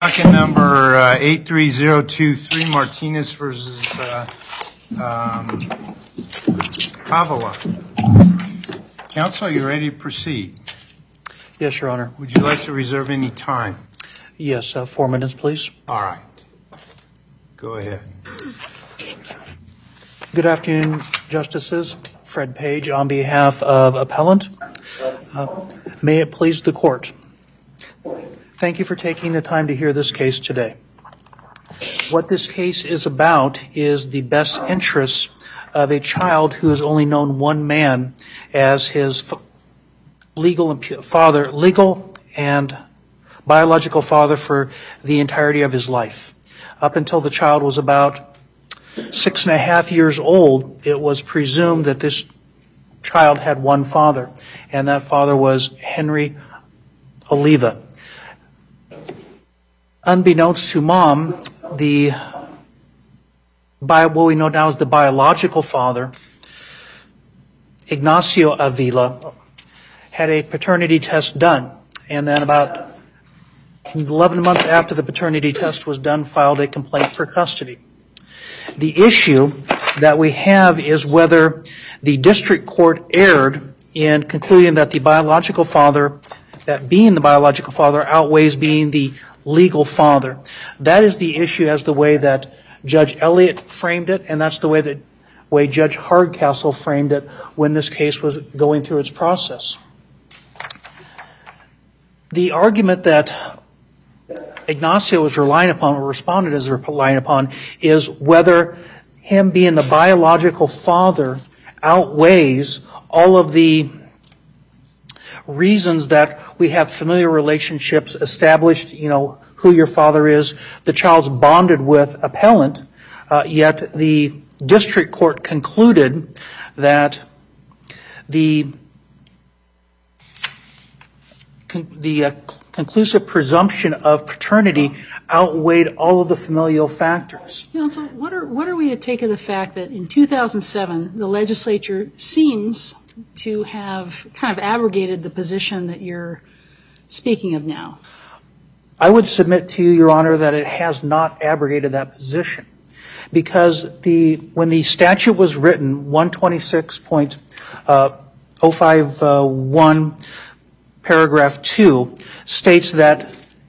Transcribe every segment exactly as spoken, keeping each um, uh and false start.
Docket number uh, eight three zero two three, Martinez versus uh, um, Avila. Counsel, are you ready to proceed? Yes, Your Honor. Would you like to reserve any time? Yes, uh, four minutes, please. All right. Go ahead. Good afternoon, Justices. Fred Page on behalf of Appellant. Uh, may it please the Court. Thank you for taking the time to hear this case today. What this case is about is the best interests of a child who has only known one man as his f- legal and pu- father, legal and biological father for the entirety of his life. Up until the child was about six and a half years old, it was presumed that this child had one father, and that father was Henry Oliva. Unbeknownst to Mom, the what we know now as the biological father, Ignacio Avila, had a paternity test done, and then about eleven months after the paternity test was done, filed a complaint for custody. The issue that we have is whether the district court erred in concluding that the biological father, that being the biological father outweighs being the legal father. That is the issue as the way that Judge Elliott framed it, and that's the way that way Judge Hardcastle framed it when this case was going through its process. The argument that Ignacio was relying upon, or respondent is relying upon, is whether him being the biological father outweighs all of the reasons that we have familiar relationships established, you know, who your father is, the child's bonded with appellant, uh, yet the district court concluded that the con- the uh, conclusive presumption of paternity outweighed all of the familial factors. Counsel, what are what are we to take of the fact that in two thousand seven the legislature seems to have kind of abrogated the position that you're speaking of now? I would submit to you, Your Honor, that it has not abrogated that position, because the when the statute was written, one twenty-six point oh five one paragraph two states that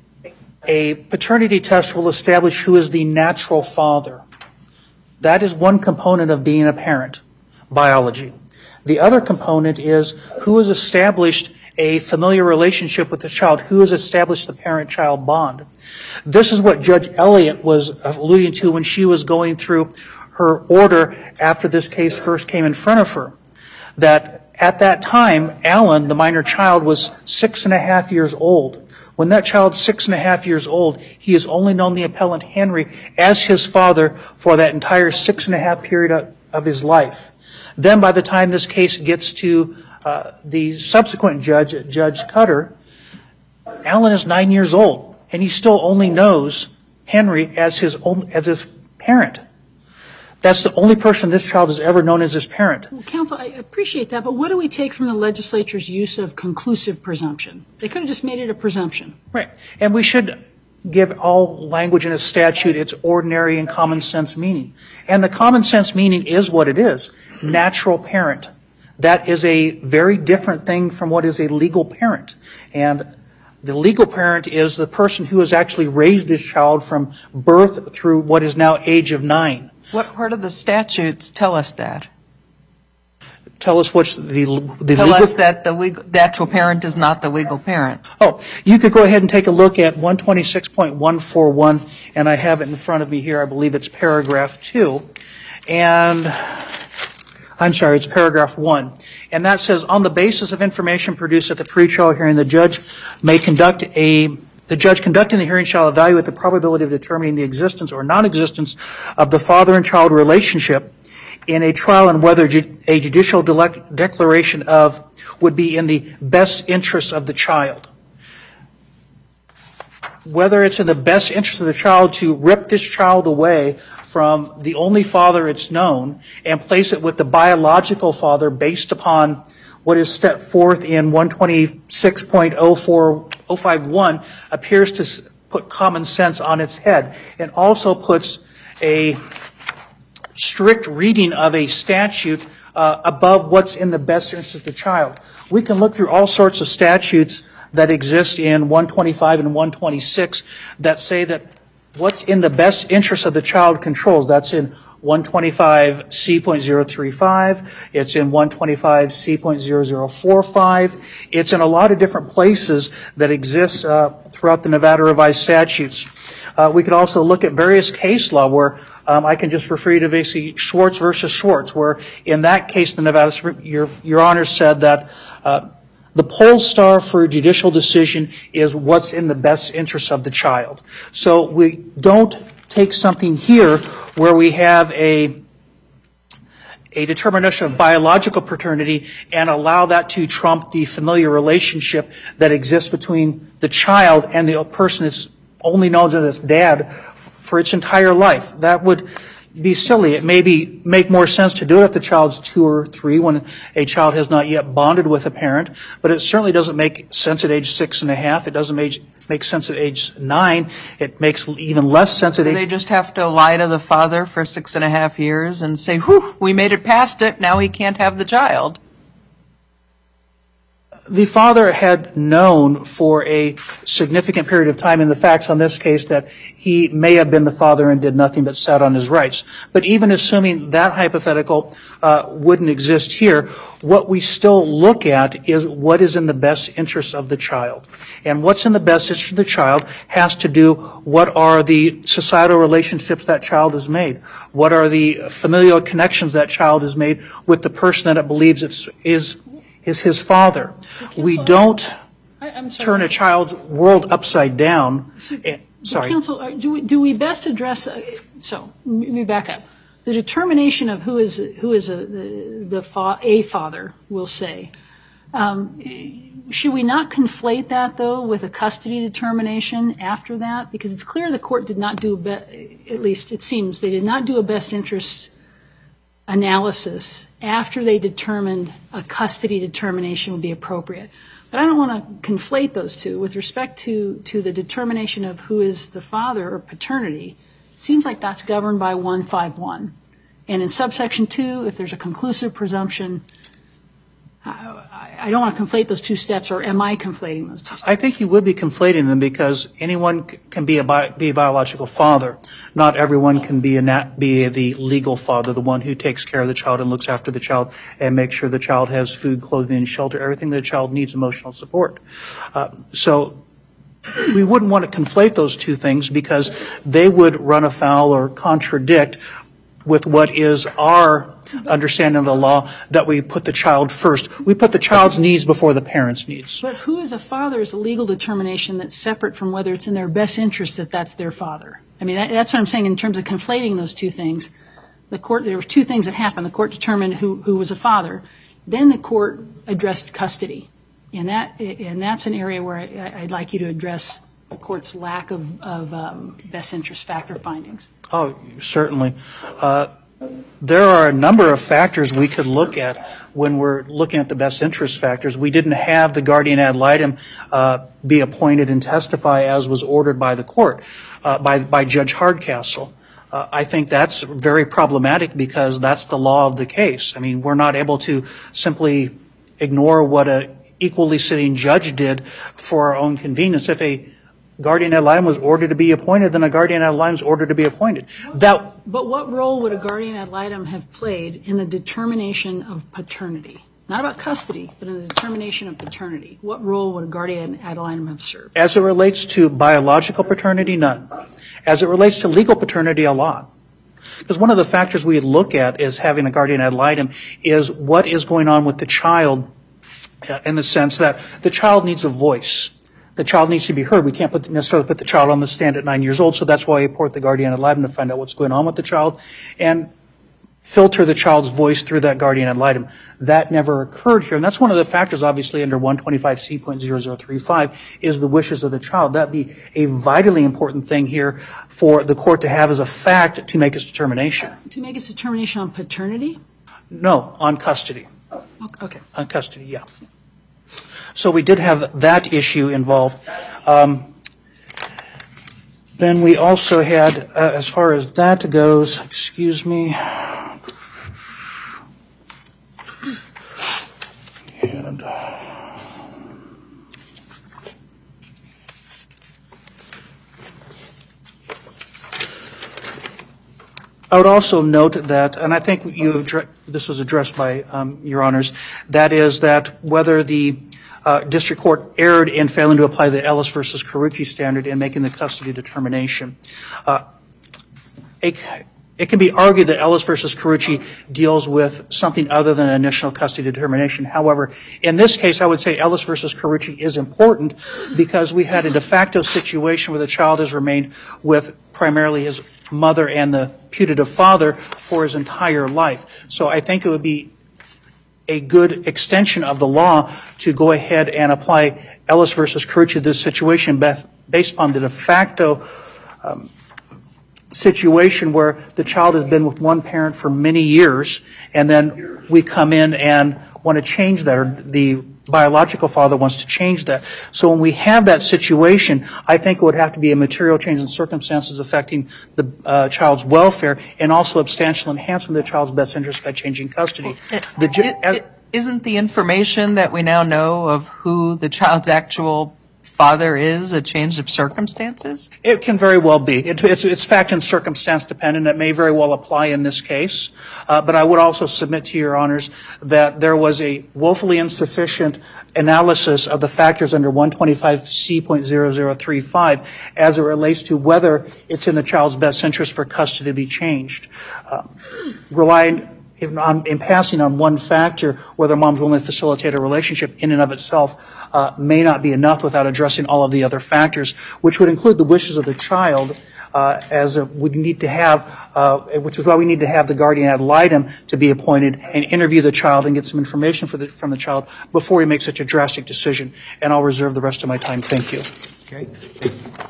a paternity test will establish who is the natural father. That is one component of being a parent, biology. The other component is who has established a familiar relationship with the child, who has established the parent-child bond. This is what Judge Elliott was alluding to when she was going through her order after this case first came in front of her, that at that time, Alan, the minor child, was six and a half years old. When that child's six and a half years old, he has only known the appellant Henry as his father for that entire six and a half period of, of his life. Then by the time this case gets to uh, the subsequent judge, Judge Cutter, Alan is nine years old, and he still only knows Henry as his own, as his parent. That's the only person this child has ever known as his parent. Well, counsel, I appreciate that, but what do we take from the legislature's use of conclusive presumption? They could have just made it a presumption. Right. And we should give all language in a statute its ordinary and common sense meaning. And the common sense meaning is what it is, natural parent. That is a very different thing from what is a legal parent. And the legal parent is the person who has actually raised this child from birth through what is now age of nine. What part of the statutes tell us that? Tell us what's the, the Tell legal... us that the legal, natural parent is not the legal parent. Oh, you could go ahead and take a look at one twenty-six point one four one, and I have it in front of me here. I believe it's paragraph two. And I'm sorry, it's paragraph one. And that says, on the basis of information produced at the pretrial hearing, the judge may conduct a The judge conducting the hearing shall evaluate the probability of determining the existence or non-existence of the father and child relationship in a trial and whether a judicial de- declaration of would be in the best interest of the child. Whether it's in the best interest of the child to rip this child away from the only father it's known and place it with the biological father based upon what is set forth in one twenty-six point oh four oh five one appears to put common sense on its head and also puts a strict reading of a statute uh, above what's in the best interest of the child. We can look through all sorts of statutes that exist in one twenty-five and one twenty-six that say that what's in the best interest of the child controls. That's in one twenty-five C point zero three five. It's in one twenty-five C point zero zero four five. It's in a lot of different places that exist uh, throughout the Nevada Revised Statutes. Uh, we could also look at various case law where um, I can just refer you to basically Schwartz versus Schwartz, where in that case the Nevada Supreme, your, your Honor said that uh, the poll star for a judicial decision is what's in the best interest of the child. So we don't take something here where we have a a determination of biological paternity and allow that to trump the familiar relationship that exists between the child and the person that's only knows as its dad for its entire life. That would be silly. It may be make more sense to do it if the child's two or three when a child has not yet bonded with a parent, but it certainly doesn't make sense at age six and a half. It doesn't make, make sense at age nine. It makes even less sense at Do age... they just have to lie to the father for six and a half years and say, whew, we made it past it, now he can't have the child? The father had known for a significant period of time in the facts on this case that he may have been the father and did nothing but sat on his rights. But even assuming that hypothetical uh, wouldn't exist here, what we still look at is what is in the best interest of the child. And what's in the best interest of the child has to do what are the societal relationships that child has made, what are the familial connections that child has made with the person that it believes it's, is is his father. We don't I, I'm sorry. turn a child's world upside down. So, Eh, Sorry. Counsel, are- do we, do we best address, uh, so, let me back up. The determination of who is, who is a, the, the fa- a father, we'll say, um, should we not conflate that, though, with a custody determination after that? Because it's clear the court did not do, be- at least it seems, they did not do a best interest analysis after they determined a custody determination would be appropriate. But I don't want to conflate those two. With respect to, to the determination of who is the father or paternity, it seems like that's governed by one fifty-one. And in subsection two, if there's a conclusive presumption, I, I don't want to conflate those two steps, or am I conflating those two steps? I think you would be conflating them because anyone c- can be a, bi- be a biological father. Not everyone can be, a nat- be the legal father, the one who takes care of the child and looks after the child and makes sure the child has food, clothing, and shelter, everything the child needs, emotional support. Uh, so we wouldn't want to conflate those two things because they would run afoul or contradict with what is our understanding of the law, that we put the child first. We put the child's needs before the parent's needs. But who is a father is a legal determination that's separate from whether it's in their best interest that that's their father. I mean, that, that's what I'm saying in terms of conflating those two things. The court, there were two things that happened. The court determined who, who was a father. Then the court addressed custody. And that, and that's an area where I, I'd like you to address the court's lack of, of um, best interest factor findings. Oh, certainly. Uh, there are a number of factors we could look at when we're looking at the best interest factors. We didn't have the guardian ad litem uh, be appointed and testify as was ordered by the court, uh, by, by Judge Hardcastle. Uh, I think that's very problematic because that's the law of the case. I mean, we're not able to simply ignore what a equally sitting judge did for our own convenience. If a guardian ad litem was ordered to be appointed, then a guardian ad litem is ordered to be appointed. That, But what role would a guardian ad litem have played in the determination of paternity? Not about custody, but in the determination of paternity. What role would a guardian ad litem have served? as it relates to biological paternity, none. As it relates to legal paternity, a lot. Because one of the factors we look at is having a guardian ad litem is what is going on with the child uh, in the sense that the child needs a voice. The child needs to be heard. We can't put, necessarily put the child on the stand at nine years old, so that's why we report the guardian ad litem to find out what's going on with the child and filter the child's voice through that guardian ad litem. That never occurred here, and that's one of the factors, obviously, under one twenty-five C point zero zero three five is the wishes of the child. That'd be a vitally important thing here for the court to have as a fact to make its determination. To make its determination on paternity? No, on custody. Okay. On custody, yeah. So we did have that issue involved. Um, Then we also had, uh, as far as that goes, excuse me, and, I would also note that, and I think you addre- this was addressed by um, Your Honors, that is that whether the uh, district court erred in failing to apply the Ellis versus Carucci standard in making the custody determination. Uh, it, it can be argued that Ellis versus Carucci deals with something other than an initial custody determination. However, in this case, I would say Ellis versus Carucci is important because we had a de facto situation where the child has remained with primarily his mother and the putative father for his entire life. So I think it would be a good extension of the law to go ahead and apply Ellis versus Carucci to this situation based on the de facto um, situation where the child has been with one parent for many years, and then we come in and want to change that, or the biological father wants to change that. So when we have that situation, I think it would have to be a material change in circumstances affecting the uh, child's welfare and also substantial enhancement of the child's best interest by changing custody. The ju- it, it, isn't the information that we now know of who the child's actual father is a change of circumstances? It can very well be. It, it's, it's fact and circumstance dependent. It may very well apply in this case. Uh, but I would also submit to Your Honors that there was a woefully insufficient analysis of the factors under one twenty-five C point zero zero three five as it relates to whether it's in the child's best interest for custody to be changed. Uh, relying In, on, in passing on one factor, whether mom's willing to facilitate a relationship in and of itself uh, may not be enough without addressing all of the other factors, which would include the wishes of the child, uh, as a, we need to have, uh, which is why we need to have the guardian ad litem to be appointed and interview the child and get some information for the, from the child before we make such a drastic decision. And I'll reserve the rest of my time. Thank you. Okay. Thank you.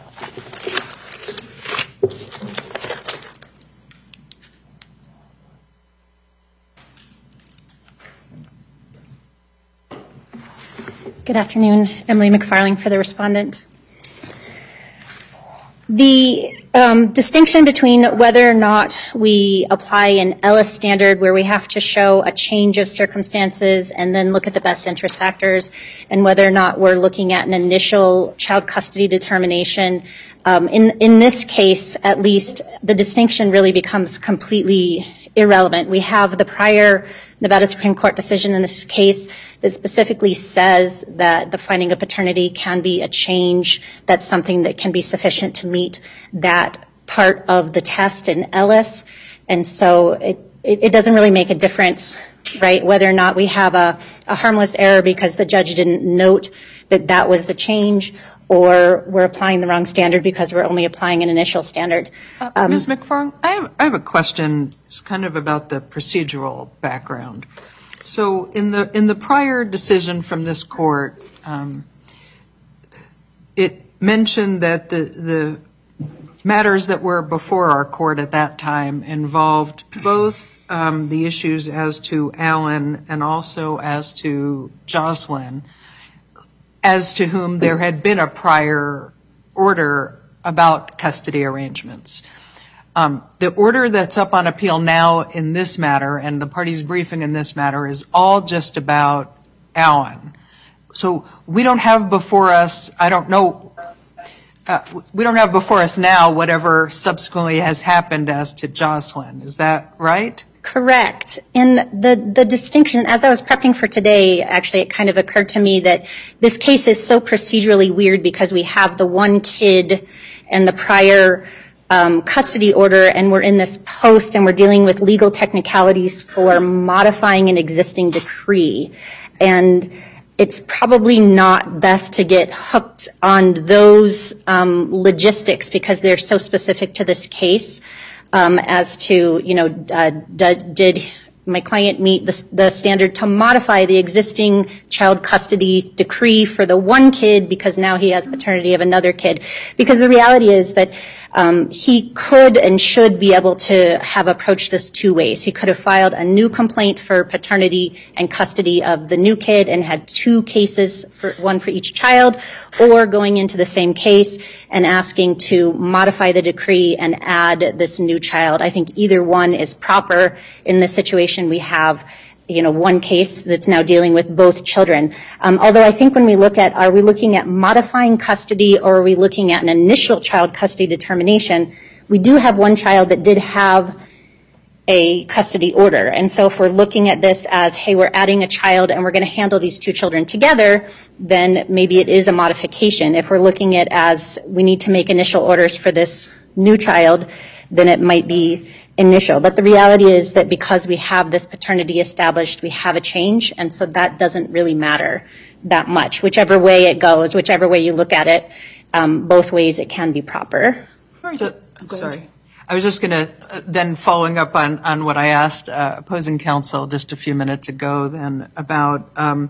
Good afternoon. Emily McFarling for the respondent. The um, distinction between whether or not we apply an Ellis standard where we have to show a change of circumstances and then look at the best interest factors, and whether or not we're looking at an initial child custody determination, um, in, in this case, at least, the distinction really becomes completely irrelevant. We have the prior Nevada Supreme Court decision in this case that specifically says that the finding of paternity can be a change. That's something that can be sufficient to meet that part of the test in Ellis. And so it, it, it doesn't really make a difference, right, whether or not we have a, a harmless error because the judge didn't note that that was the change, or we're applying the wrong standard because we're only applying an initial standard. Uh, um, Miz McFarling, I have, I have a question. It's kind of about the procedural background. So in the in the prior decision from this court, um, it mentioned that the the matters that were before our court at that time involved both um, the issues as to Allen and also as to Jocelyn, as to whom there had been a prior order about custody arrangements. Um, the order that's up on appeal now in this matter and the party's briefing in this matter is all just about Allen. So we don't have before us, I don't know, uh, we don't have before us now whatever subsequently has happened as to Jocelyn. Is that right? Correct. And the, the distinction, as I was prepping for today, actually it kind of occurred to me that this case is so procedurally weird because we have the one kid and the prior um, custody order, and we're in this post and we're dealing with legal technicalities for modifying an existing decree. And it's probably not best to get hooked on those um, logistics because they're so specific to this case. Um, as to, you know, uh, d- did my client meet the, the standard to modify the existing child custody decree for the one kid because now he has paternity of another kid. Because the reality is that um, he could and should be able to have approached this two ways. He could have filed a new complaint for paternity and custody of the new kid and had two cases, for one for each child, or going into the same case and asking to modify the decree and add this new child. I think either one is proper in this situation. We have, you know, one case that's now dealing with both children. Um, although I think when we look at, are we looking at modifying custody or are we looking at an initial child custody determination, we do have one child that did have a custody order. And so if we're looking at this as, hey, we're adding a child and we're going to handle these two children together, then maybe it is a modification. If we're looking at as we need to make initial orders for this new child, then it might be initial. But the reality is that because we have this paternity established, we have a change, and so that doesn't really matter that much. Whichever way it goes, whichever way you look at it, um, both ways it can be proper. So, sorry. I was just going to, uh, then following up on, on what I asked uh, opposing counsel just a few minutes ago then about um,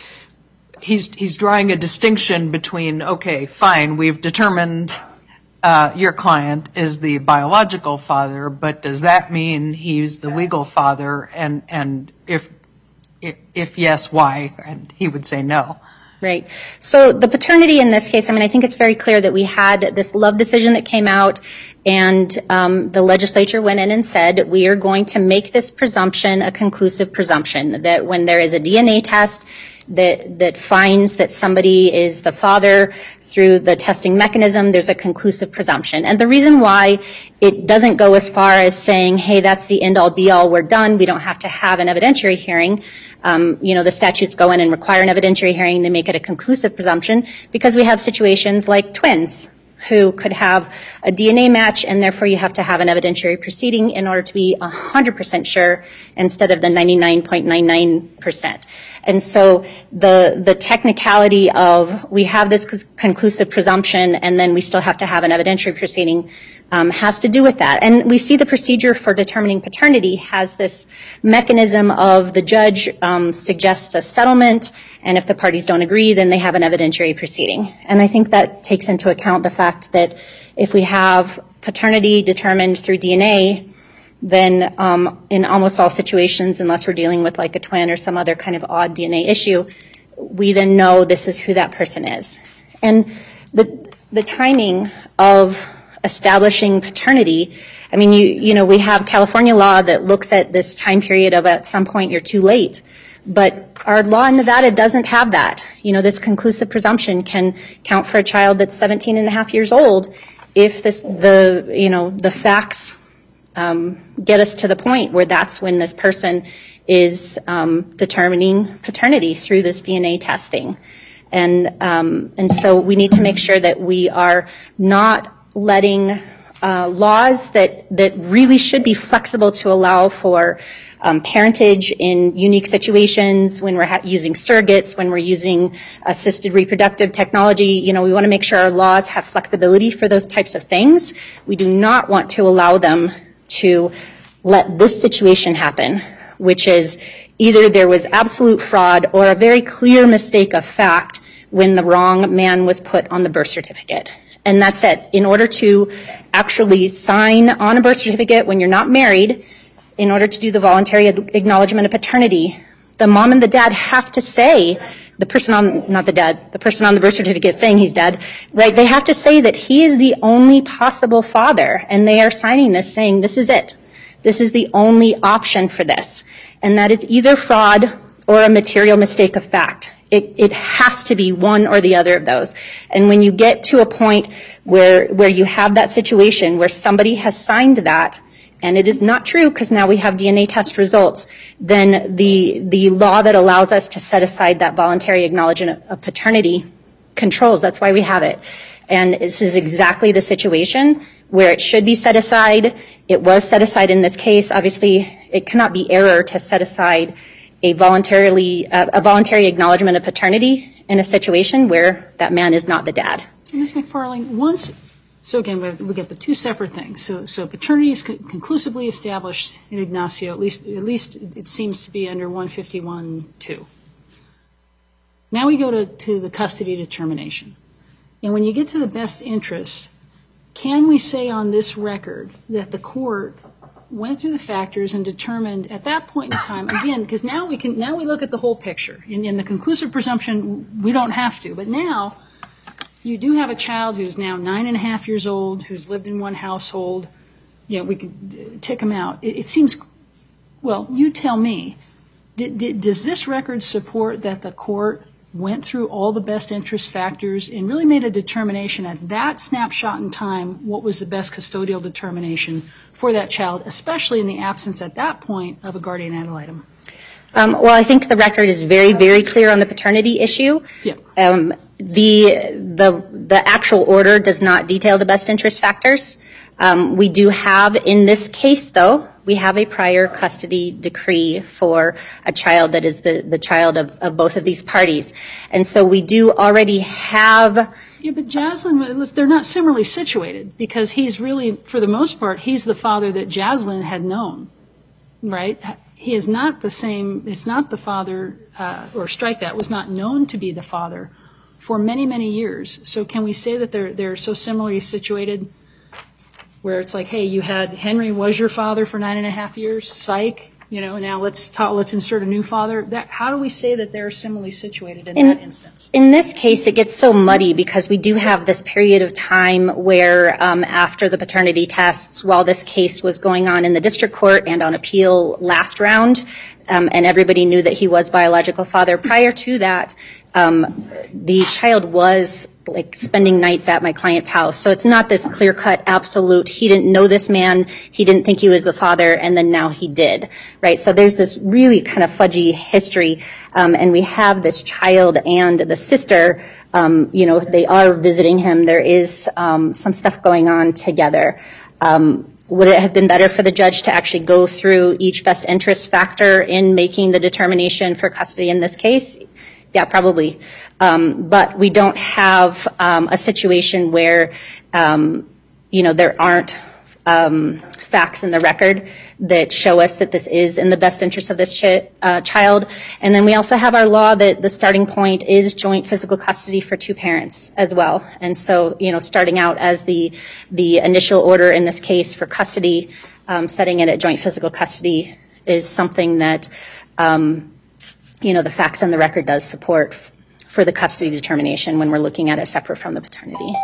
he's, he's drawing a distinction between, okay, fine, we've determined Uh, your client is the biological father, but does that mean he's the legal father? And and if if, if yes, why? And he would say no. Right. So the paternity in this case, I mean, I think it's very clear that we had this Love decision that came out, and um, the legislature went in and said we are going to make this presumption a conclusive presumption, that when there is a D N A test that that finds that somebody is the father through the testing mechanism, there's a conclusive presumption. And the reason why it doesn't go as far as saying, hey, that's the end-all, be-all, we're done, we don't have to have an evidentiary hearing. Um, you know, the statutes go in and require an evidentiary hearing, they make it a conclusive presumption, because we have situations like twins who could have a D N A match, and therefore you have to have an evidentiary proceeding in order to be one hundred percent sure instead of the ninety-nine point nine nine percent. And so the the technicality of we have this conclusive presumption and then we still have to have an evidentiary proceeding um, has to do with that. And we see the procedure for determining paternity has this mechanism of the judge um, suggests a settlement, and if the parties don't agree, then they have an evidentiary proceeding. And I think that takes into account the fact that if we have paternity determined through D N A, then um, in almost all situations, unless we're dealing with like a twin or some other kind of odd D N A issue, we then know this is who that person is. And the the timing of establishing paternity, I mean, you you know, we have California law that looks at this time period of at some point you're too late. But our law in Nevada doesn't have that. You know, this conclusive presumption can count for a child that's seventeen and a half years old if this, the, you know, the facts um, get us to the point where that's when this person is um, determining paternity through this D N A testing. And, um, and so we need to make sure that we are not letting uh, laws that, that really should be flexible to allow for Um, parentage in unique situations, when we're ha- using surrogates, when we're using assisted reproductive technology. You know, we want to make sure our laws have flexibility for those types of things. We do not want to allow them to let this situation happen, which is either there was absolute fraud or a very clear mistake of fact when the wrong man was put on the birth certificate. And that's it. In order to actually sign on a birth certificate when you're not married, in order to do the voluntary acknowledgement of paternity, the mom and the dad have to say, the person on, not the dad, the person on the birth certificate saying he's dead, right? They have to say that he is the only possible father, and they are signing this saying, this is it. This is the only option for this. And that is either fraud or a material mistake of fact. It, it has to be one or the other of those. And when you get to a point where, where you have that situation where somebody has signed that, and it is not true because now we have D N A test results, then the the law that allows us to set aside that voluntary acknowledgement of paternity controls. That's why we have it. And this is exactly the situation where it should be set aside. It was set aside in this case. Obviously, it cannot be error to set aside a voluntarily uh, a voluntary acknowledgement of paternity in a situation where that man is not the dad. So, Miz McFarling, once So again, we, have, we get the two separate things. So, so paternity is con- conclusively established in Ignacio, at least, at least it seems to be under one fifty-one two. Now we go to, to the custody determination. And when you get to the best interest, can we say on this record that the court went through the factors and determined at that point in time, again, because now we can, now we look at the whole picture. In, in the conclusive presumption, we don't have to, but now you do have a child who's now nine and a half years old, who's lived in one household. You know, we can tick them out. It, it seems, well, you tell me, did, did, does this record support that the court went through all the best interest factors and really made a determination at that snapshot in time what was the best custodial determination for that child, especially in the absence at that point of a guardian ad litem? Um, well, I think the record is very, very clear on the paternity issue. Yeah. Um, the the the actual order does not detail the best interest factors. Um, we do have, in this case, though, we have a prior custody decree for a child that is the, the child of, of both of these parties. And so we do already have... Yeah, but Jaslyn, they're not similarly situated because he's really, for the most part, he's the father that Jaslyn had known, right? He is not the same, it's not the father, uh, or strike that, was not known to be the father for many, many years. So can we say that they're they're so similarly situated where it's like, hey, you had Henry was your father for nine and a half years, psych, you know, now let's talk, let's insert a new father. That, how do we say that they're similarly situated in, in that instance? In this case, it gets so muddy because we do have this period of time where um, after the paternity tests, while this case was going on in the district court and on appeal last round, um, and everybody knew that he was biological father, prior to that, um, the child was like spending nights at my client's house. So it's not this clear-cut absolute, he didn't know this man, he didn't think he was the father, and then now he did, right? So there's this really kind of fudgy history, um, and we have this child and the sister, um, you know, they are visiting him. There is um, some stuff going on together. Um, would it have been better for the judge to actually go through each best interest factor in making the determination for custody in this case? Yeah, probably. Um, but we don't have um, a situation where, um, you know, there aren't um, facts in the record that show us that this is in the best interest of this ch- uh, child. And then we also have our law that the starting point is joint physical custody for two parents as well. And so, you know, starting out as the the initial order in this case for custody, um, setting it at joint physical custody is something that um, you know, the facts on the record does support f- for the custody determination when we're looking at it separate from the paternity.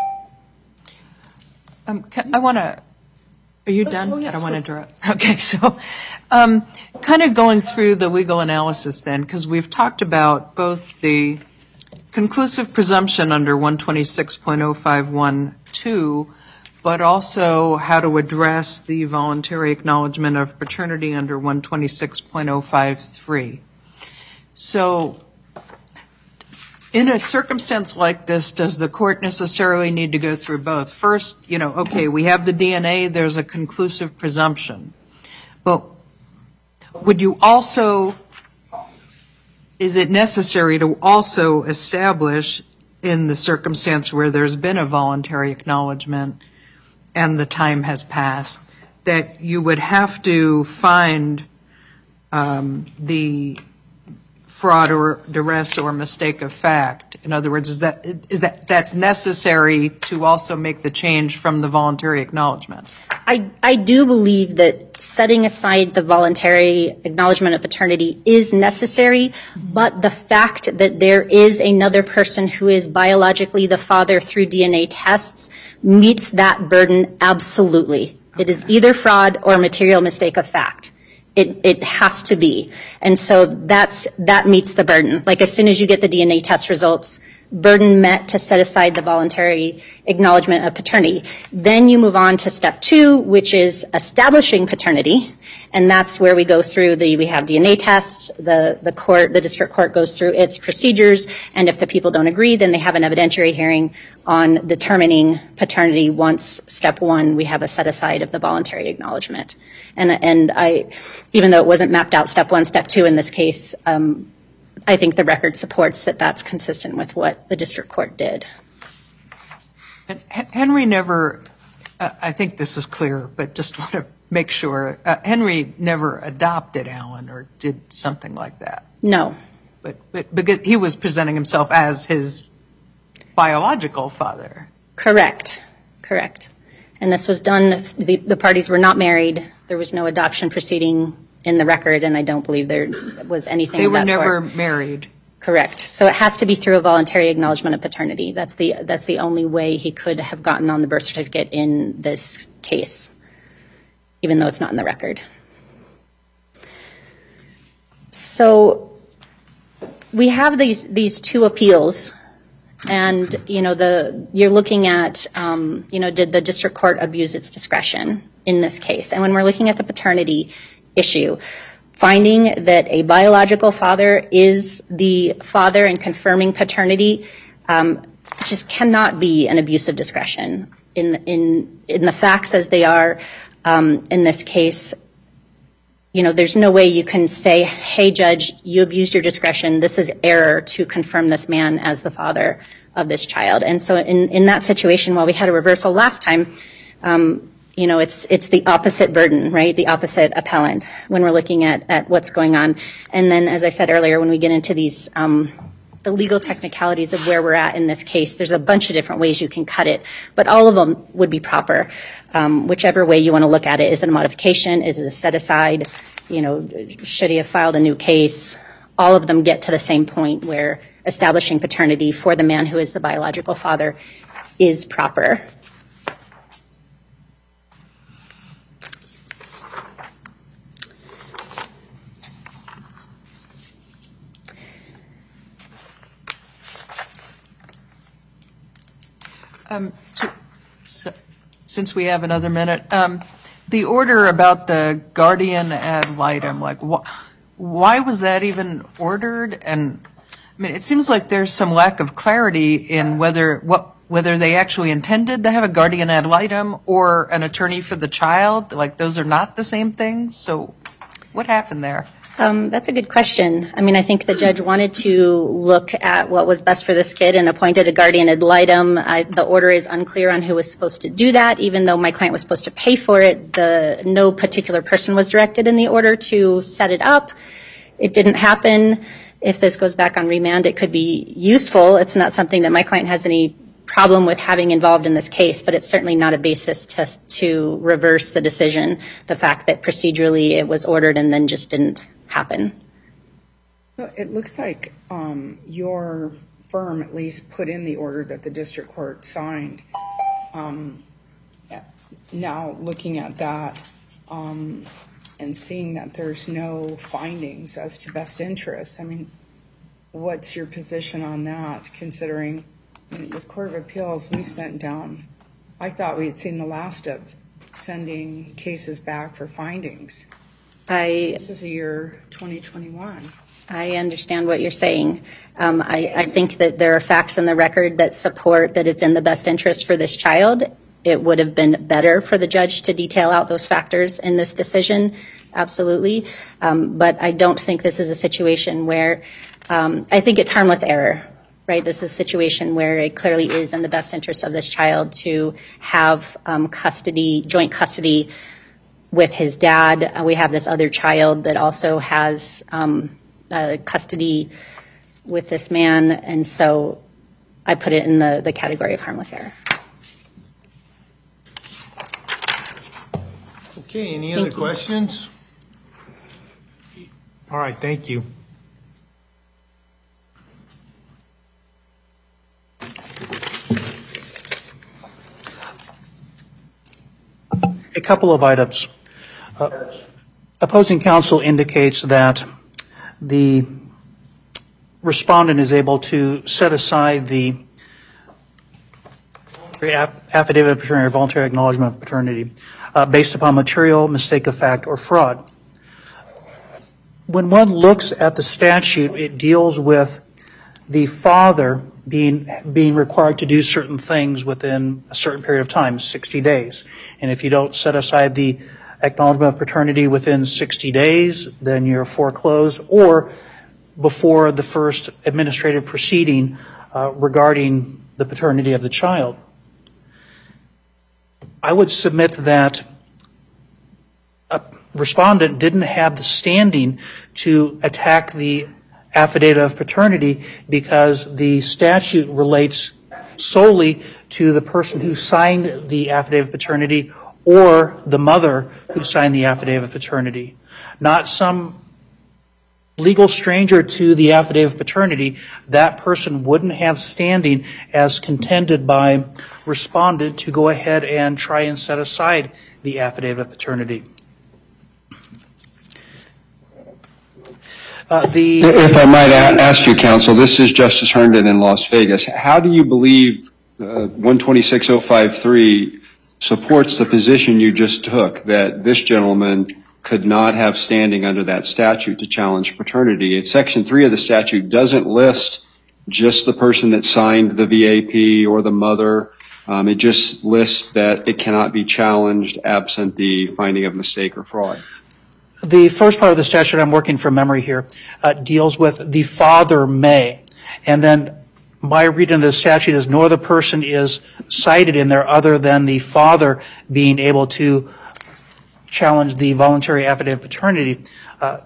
Um, can, I want to, are you done? Oh, yes, I don't want to sure. interrupt. Okay, so um, kind of going through the legal analysis then, because we've talked about both the conclusive presumption under one twenty-six point oh five one two, but also how to address the voluntary acknowledgement of paternity under one twenty-six point oh five three. So in a circumstance like this, does the court necessarily need to go through both? First, you know, okay, we have the D N A, there's a conclusive presumption. But would you also, is it necessary to also establish in the circumstance where there's been a voluntary acknowledgement and the time has passed, that you would have to find um, the fraud or duress or mistake of fact? In other words, is that is that that's necessary to also make the change from the voluntary acknowledgement? I, I do believe that setting aside the voluntary acknowledgement of paternity is necessary, but the fact that there is another person who is biologically the father through D N A tests meets that burden absolutely. Okay. It is either fraud or material mistake of fact. It, it has to be. And so that's, that meets the burden. Like as soon as you get the D N A test results, burden met to set aside the voluntary acknowledgement of paternity. Then you move on to step two, which is establishing paternity. And that's where we go through the, we have D N A tests, the, the court, the district court goes through its procedures. And if the people don't agree, then they have an evidentiary hearing on determining paternity. Once step one, we have a set aside of the voluntary acknowledgement. And, and I, even though it wasn't mapped out step one, step two in this case, um, I think the record supports that that's consistent with what the district court did. And Henry never uh, I think this is clear, but just want to make sure. Uh, Henry never adopted Alan or did something like that. No. But, but because he was presenting himself as his biological father. Correct. Correct. And this was done, the, the parties were not married. There was no adoption proceeding in the record, and I don't believe there was anything They of were that never sort. married. Correct. So it has to be through a voluntary acknowledgement of paternity. That's the that's the only way he could have gotten on the birth certificate in this case, even though it's not in the record. So we have these these two appeals, and you know the you're looking at um, you know did the district court abuse its discretion in this case? And when we're looking at the paternity issue, finding that a biological father is the father and confirming paternity um, just cannot be an abuse of discretion. In in in the facts as they are um, in this case, you know, there's no way you can say, hey, judge, you abused your discretion. This is error to confirm this man as the father of this child. And so in, in that situation, while we had a reversal last time, um, you know, it's it's the opposite burden, right? The opposite appellant when we're looking at, at what's going on. And then, as I said earlier, when we get into these um, the legal technicalities of where we're at in this case, there's a bunch of different ways you can cut it, but all of them would be proper. Um, whichever way you want to look at it, is it a modification? Is it a set aside? You know, should he have filed a new case? All of them get to the same point where establishing paternity for the man who is the biological father is proper. Um, so, so, since we have another minute, um, the order about the guardian ad litem, like, wh- why was that even ordered? And I mean, it seems like there's some lack of clarity in whether what whether they actually intended to have a guardian ad litem or an attorney for the child. Like, those are not the same things. So, what happened there? Um, that's a good question. I mean, I think the judge wanted to look at what was best for this kid and appointed a guardian ad litem. I, the order is unclear on who was supposed to do that, even though my client was supposed to pay for it. The no particular person was directed in the order to set it up. It didn't happen. If this goes back on remand, it could be useful. It's not something that my client has any problem with having involved in this case, but it's certainly not a basis to, to reverse the decision, the fact that procedurally it was ordered and then just didn't happen. Well, it looks like um, your firm at least put in the order that the district court signed. Um, now looking at that um, and seeing that there's no findings as to best interests, I mean, what's your position on that, considering I mean, with Court of Appeals we sent down, I thought we had seen the last of sending cases back for findings. I, This is the year twenty twenty-one. I understand what you're saying. Um, I, I think that there are facts in the record that support that it's in the best interest for this child. It would have been better for the judge to detail out those factors in this decision, absolutely. Um, but I don't think this is a situation where, um, I think it's harmless error, right? This is a situation where it clearly is in the best interest of this child to have um, custody, joint custody with his dad. Uh, we have this other child that also has um, uh, custody with this man, and so I put it in the, the category of harmless error. Okay, any Thank other you. questions? All right, thank you. A couple of items. Uh, opposing counsel indicates that the respondent is able to set aside the affidavit of paternity or voluntary acknowledgement of paternity uh, based upon material mistake of fact or fraud. When one looks at the statute, it deals with the father being being required to do certain things within a certain period of time, sixty days. And if you don't set aside the acknowledgement of paternity within sixty days, then you're foreclosed, or before the first administrative proceeding uh, regarding the paternity of the child. I would submit that a respondent didn't have the standing to attack the affidavit of paternity because the statute relates solely to the person who signed the affidavit of paternity or the mother who signed the affidavit of paternity, not some legal stranger to the affidavit of paternity. That person wouldn't have standing as contended by respondent to go ahead and try and set aside the affidavit of paternity. Uh, the If I might a- ask you, counsel, this is Justice Herndon in Las Vegas. How do you believe uh, one twenty-six oh five three supports the position you just took that this gentleman could not have standing under that statute to challenge paternity? It's Section three of the statute doesn't list just the person that signed the V A P or the mother. Um, it just lists that it cannot be challenged absent the finding of mistake or fraud. The first part of the statute, I'm working from memory here, uh, deals with the father may. And then my reading of the statute is no other person is cited in there other than the father being able to challenge the voluntary affidavit of paternity. Uh,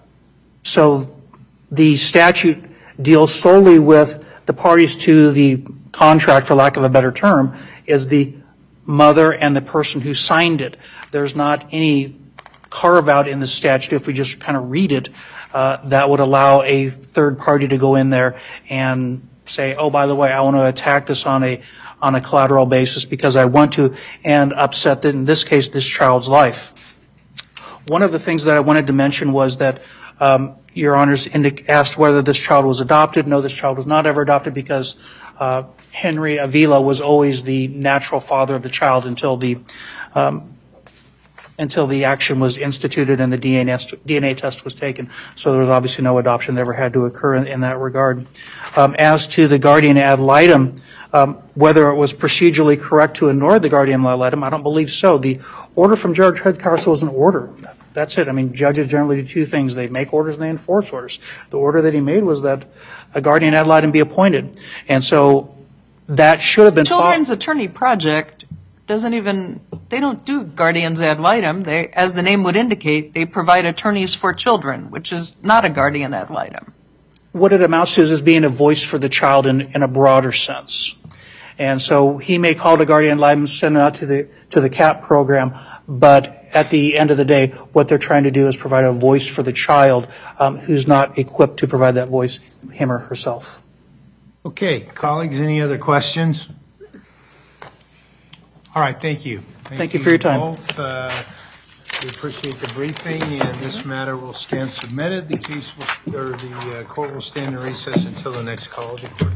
so the statute deals solely with the parties to the contract, for lack of a better term, is the mother and the person who signed it. There's not any carve out in the statute, if we just kind of read it, uh, that would allow a third party to go in there and say, oh, by the way, I want to attack this on a on a collateral basis because I want to, and upset, in this case, this child's life. One of the things that I wanted to mention was that um, Your Honors indic- asked whether this child was adopted. No, this child was not ever adopted because uh, Henry Avila was always the natural father of the child until the um, until the action was instituted and the D N A, D N A test was taken. So there was obviously no adoption that ever had to occur in, in that regard. Um, as to the guardian ad litem, um, whether it was procedurally correct to ignore the guardian ad litem, I don't believe so. The order from Judge Hudcastle was an order. That's it. I mean, judges generally do two things. They make orders and they enforce orders. The order that he made was that a guardian ad litem be appointed. And so that should have been Children's Attorney Project doesn't even, they don't do guardians ad litem. They, as the name would indicate, they provide attorneys for children, which is not a guardian ad litem. What it amounts to is, is being a voice for the child in, in a broader sense. And so he may call it a guardian ad litem, send it out to the, to the C A P program, but at the end of the day, what they're trying to do is provide a voice for the child um, who's not equipped to provide that voice, him or herself. Okay, colleagues, any other questions? All right, thank you. Thank you for your time. Both. Uh, we appreciate the briefing, and this matter will stand submitted. The case will, or the uh, court will stand in recess until the next call of the court.